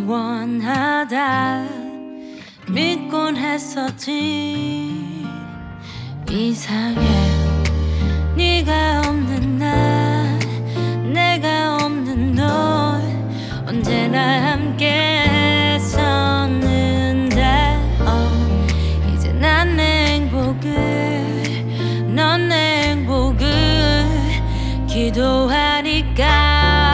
원하다 믿곤 했었지. 이상해 네가 없는 날, 내가 없는 널 언제나 함께 했었는데 이제 난 내 행복을, 넌 내 행복을 기도하니까.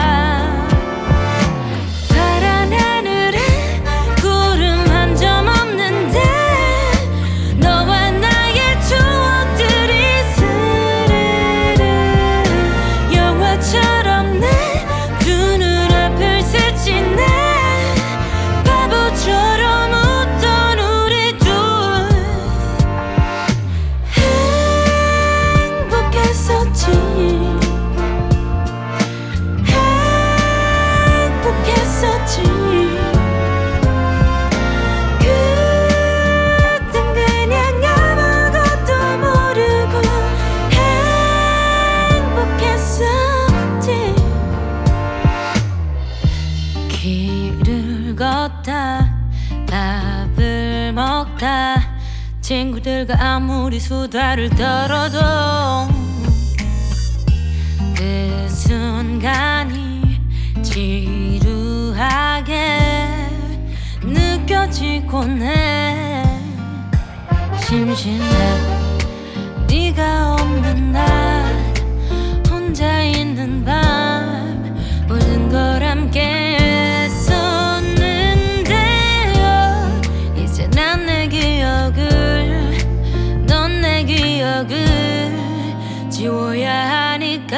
길을 걷다 밥을 먹다 친구들과 아무리 수다를 떨어도 그 순간이 지루하게 느껴지곤 해. 심심해 네가 없는 날, 혼자 있는 밤 모든 걸 함께 지워야 하니까.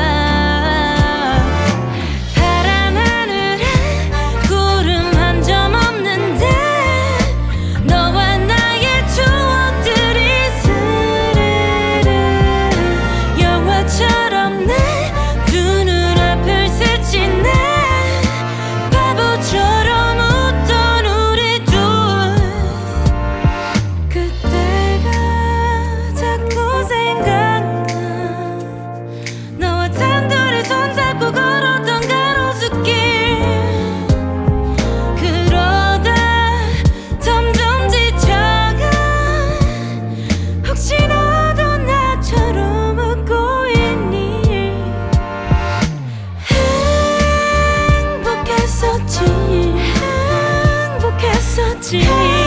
파란 하늘에 구름 한 점 없는데 너와 나의 추억들이 스르르 영화처럼 내 두 눈앞을 스치네. 바보처럼 웃던 우리 둘, 그때가 자꾸 생각. 행복했었지.